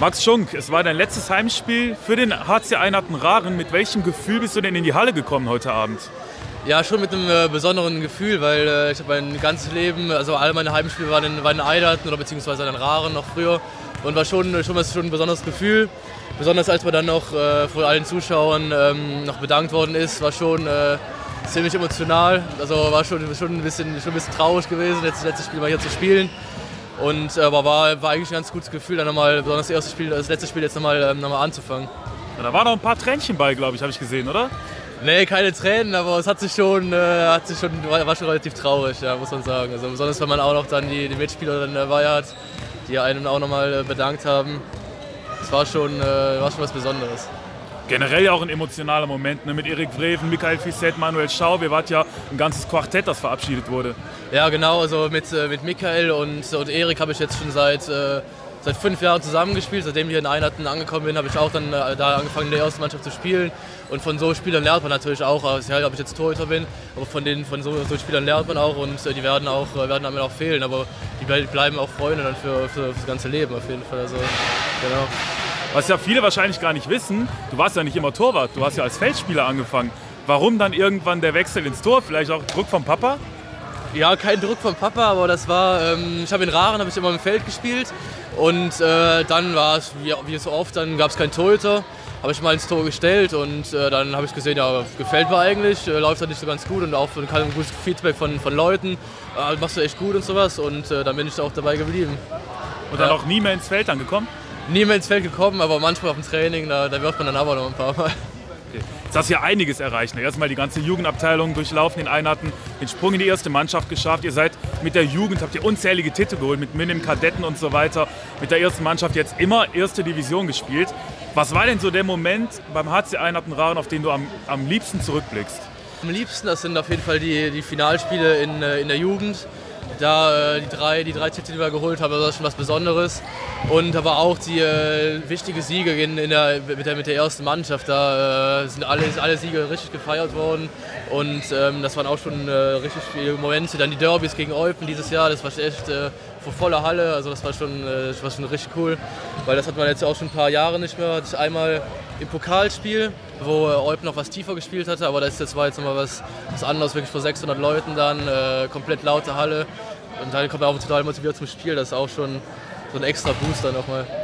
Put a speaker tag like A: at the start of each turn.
A: Max Schunk, es war dein letztes Heimspiel für den HC Einheiten Rahren. Mit welchem Gefühl bist du denn in die Halle gekommen heute Abend?
B: Ja, schon mit einem besonderen Gefühl, weil ich habe mein ganzes Leben, also alle meine Heimspiele waren in Einheiten oder beziehungsweise in Rahren noch früher und war schon ein besonderes Gefühl. Besonders als man dann noch vor allen Zuschauern noch bedankt worden ist, war schon ziemlich emotional. Also war schon ein bisschen traurig gewesen, jetzt das letzte Spiel mal hier zu spielen. Aber war eigentlich ein ganz gutes Gefühl, dann nochmal, besonders das letzte Spiel jetzt nochmal anzufangen.
A: Ja, da waren noch ein paar Tränchen bei, glaube ich, habe ich gesehen, oder?
B: Nee, keine Tränen, aber es war schon relativ traurig, ja, muss man sagen. Also besonders wenn man auch noch dann die Mitspieler dann dabei hat, die einen auch nochmal bedankt haben. Das war schon was Besonderes.
A: Generell ja auch ein emotionaler Moment, ne? Mit Erik Wreven, Michael Fissett, Manuel Schau. Wir waren ja ein ganzes Quartett, das verabschiedet wurde.
B: Ja, genau. Also mit Michael und Erik habe ich jetzt schon seit 5 Jahren zusammengespielt. Seitdem ich hier in Einheiten angekommen bin, habe ich auch dann da angefangen, in der ersten Mannschaft zu spielen. Und von so Spielern lernt man natürlich auch, also, ob ich jetzt Torhüter bin, aber von so Spielern lernt man auch und die werden einem auch fehlen. Aber die bleiben auch Freunde dann für das ganze Leben auf jeden Fall. Also, genau.
A: Was ja viele wahrscheinlich gar nicht wissen, du warst ja nicht immer Torwart, du hast ja als Feldspieler angefangen. Warum dann irgendwann der Wechsel ins Tor? Vielleicht auch Druck vom Papa?
B: Ja, kein Druck vom Papa, aber das war, ich habe in Rahren immer im Feld gespielt und dann war es, wie so oft, dann gab es keinen Torhüter, habe ich mal ins Tor gestellt und dann habe ich gesehen, ja, gefällt mir eigentlich, läuft halt nicht so ganz gut und auch ein gutes Feedback von Leuten, machst du echt gut und sowas und dann bin ich auch dabei geblieben.
A: Und dann auch nie mehr ins Feld angekommen?
B: Nie mehr ins Feld gekommen, aber manchmal auf dem Training, da wirft man dann aber noch ein paar Mal.
A: Okay. Jetzt hast du ja einiges erreicht. Erstmal die ganze Jugendabteilung durchlaufen in Einheiten, den Sprung in die erste Mannschaft geschafft. Ihr seid mit der Jugend, habt ihr unzählige Titel geholt, mit Minim, Kadetten und so weiter. Mit der ersten Mannschaft jetzt immer erste Division gespielt. Was war denn so der Moment beim HC Einheiten Rahren, auf den du am liebsten zurückblickst?
B: Am liebsten, das sind auf jeden Fall die Finalspiele in der Jugend. Da die drei Titel, die wir geholt haben, das ist schon was Besonderes. Und aber auch die wichtige Siege mit der ersten Mannschaft. Da sind alle Siege richtig gefeiert worden. Und das waren auch schon richtig viele Momente. Dann die Derbys gegen Eupen dieses Jahr, das war echt vor voller Halle. Also das war schon richtig cool. Weil das hat man jetzt auch schon ein paar Jahre nicht mehr. Das einmal im Pokalspiel, wo Eupen noch was tiefer gespielt hatte, aber das war jetzt nochmal was anderes, wirklich vor 600 Leuten dann, komplett laute Halle und dann kommt man auch total motiviert zum Spiel, das ist auch schon so ein extra Booster nochmal.